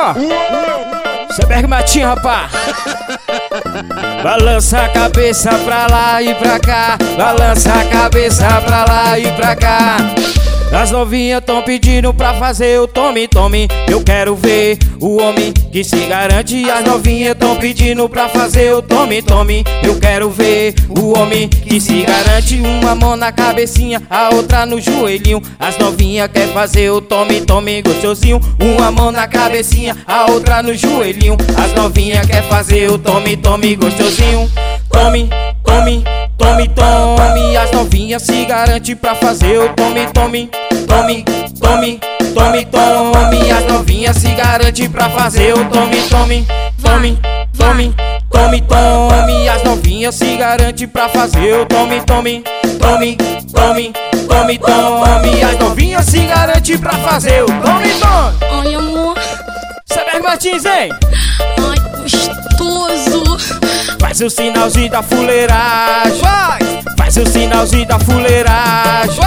ó. Seberg Matinho, rapá. Balança a cabeça pra lá e pra cá. Balança a cabeça pra lá e pra cá. As novinhas tão pedindo pra fazer o tome, tome. Eu quero ver o homem que se garante. As novinhas tão pedindo pra fazer o tome, tome. Eu quero ver o homem que se garante. Uma mão na cabecinha, a outra no joelhinho. As novinhas quer fazer o tome, tome gostosinho. Uma mão na cabecinha, a outra no joelhinho. As novinhas quer fazer o tome, tome gostosinho. Tome, tome, tome, tome. As novinhas se garante pra fazer o tome, tome. Tome, tome, tome, tome. As novinhas se garante pra fazer o tome, tome. Tome, tome, tome, tome. As novinhas se garante pra fazer o tome, tome. Tome, tome, tome, tome. As novinhas se garante pra fazer o tome, tome. Ai, amor. Seberg Martins, hein? Ai, gostoso. Faz o sinalzinho da fuleiragem. Faz o sinalzinho da fuleiragem.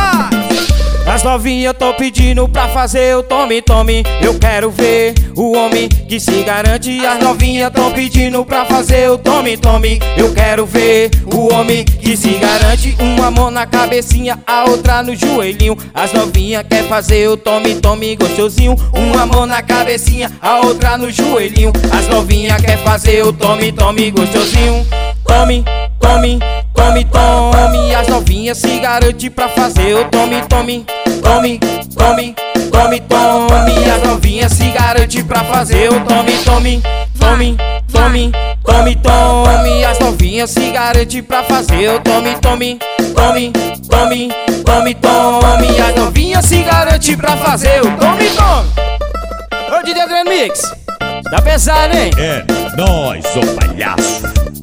As novinhas tão pedindo pra fazer o tome, tome. Eu quero ver o homem que se garante. As novinhas tão pedindo pra fazer o tome, tome. Eu quero ver o homem que se garante. Uma mão na cabecinha, a outra no joelhinho. As novinhas quer fazer o tome, tome gostosinho. Uma mão na cabecinha, a outra no joelhinho. As novinhas quer fazer o tome, tome gostosinho. Tome, tome, tome, tome. As novinhas se garante pra fazer o tome, tome. Tome, tome, tome, tome. As novinhas se garante pra fazer o tome, tome. Tome, tome, tome, tome. As novinhas se garante pra fazer o tome, tome. Tome, tome, tome, tome. As novinhas se garante pra fazer o tome, tome. Ô DJ Adriano Mix, tá pesado, hein? É nóis, ô palhaço.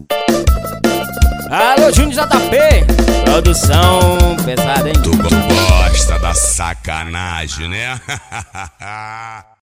Alô, Júnior JP, produção pesada, hein? Tu gosta da sacanagem, né?